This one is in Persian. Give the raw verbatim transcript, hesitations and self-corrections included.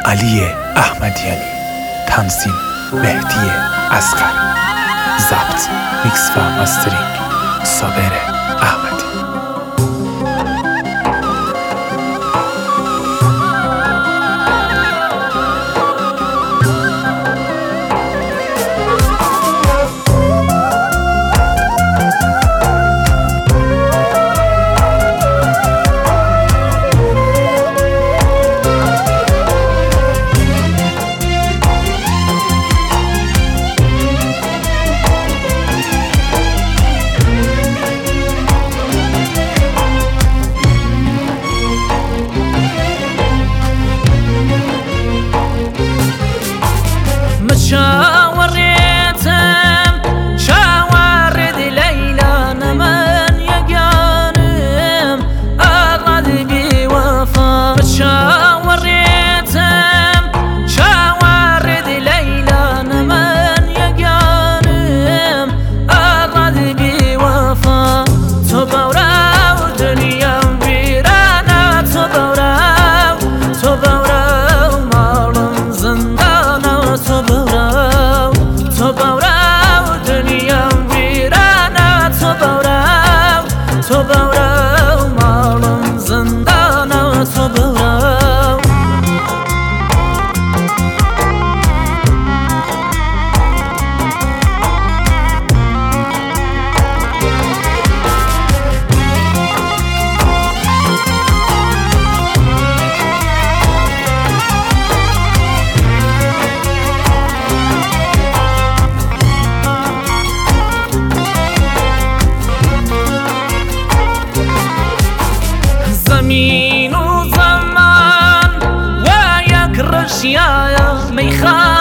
علی احمدیانی، تنظیم مهدی اصغر، ضبط میکس و مسترینگ صابر احمدی. شاوريتم شاورد ليلى نمن يقانم أغاد بوفا شاوريتم شاورد ليلى نمن يقانم أغاد بوفا تبورا ودنيا ويرانا تبورا تبورا مالن زندانا تبورا تو بورا مالم زندانا تو بورا زمین و زمان و یک رشیای میخواد